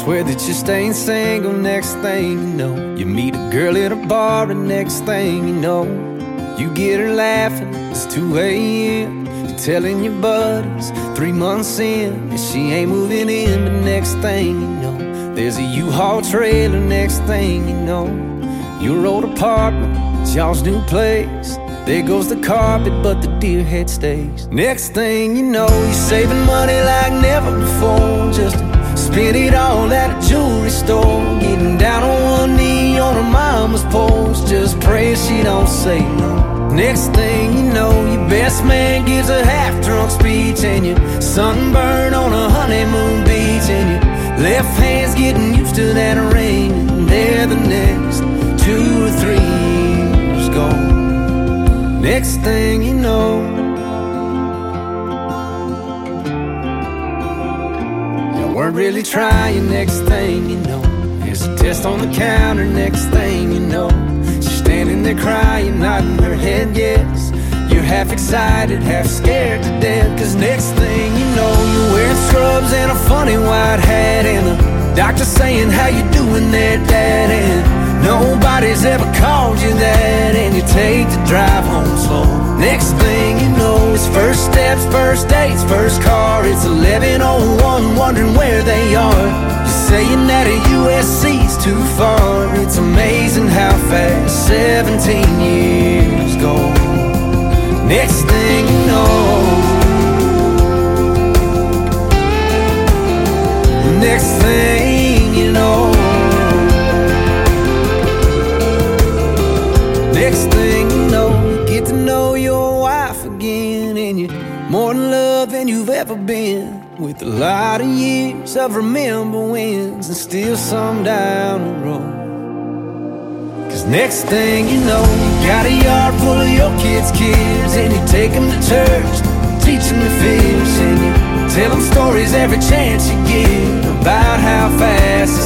Swear that you're staying single. Next thing you know, you meet a girl at a bar, and next thing you know, you get her laughing. It's 2 a.m. You're telling your buddies 3 months in, and she ain't moving in. But next thing you know, there's a U-Haul trailer. Next thing you know, your old apartment, it's y'all's new place. There goes the carpet, but the deer head stays. Next thing you know, you're saving money like never before, just to spend it all at a jewelry store. Getting down on one knee on her mama's porch, just praying she don't say no. Next thing you know, your best man gives a half-drunk speech, and you're sunburned on a honeymoon beach, and your left hand's getting used to that ring. And there the next 2 or 3 years gone. Next thing you know, you weren't really trying. Next thing you know, there's a test on the counter. Next thing you know, she's standing there crying, nodding her head yes. You're half excited, half scared to death. Cause next thing you know, you're wearing scrubs and a funny white hat, and the doctor saying, how you doing there, Dad? And nobody's ever called you that, and you take the drive home slow. Next thing you know, it's first steps, first dates, first car. It's 11:01, wondering where they are. You're saying that a USC's too far. It's amazing how fast 17 years go. Next thing you know, next thing you know, next thing you know, you get to know your wife again, and you're more in love than you've ever been. With a lot of years of remember wins, and still some down the road. Cause next thing you know, you got a yard full of your kids' kids, and you take them to church, teach them to fish, and you tell them stories every chance you get about how fast